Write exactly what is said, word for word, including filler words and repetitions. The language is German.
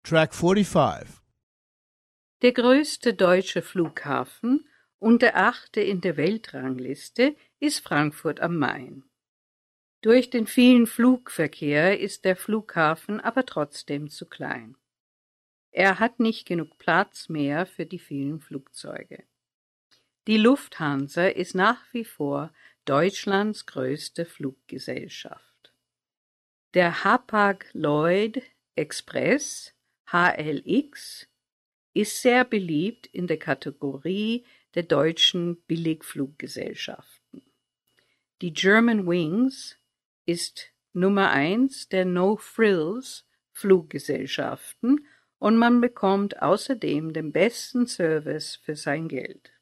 Track forty-five. Der größte deutsche Flughafen und der achte in der Weltrangliste ist Frankfurt am Main. Durch den vielen Flugverkehr ist der Flughafen aber trotzdem zu klein. Er hat nicht genug Platz mehr für die vielen Flugzeuge. Die Lufthansa ist nach wie vor Deutschlands größte Fluggesellschaft. Der Hapag-Lloyd Express H L X ist sehr beliebt in der Kategorie der deutschen Billigfluggesellschaften. Die Germanwings ist Nummer eins der No-Frills-Fluggesellschaften und man bekommt außerdem den besten Service für sein Geld.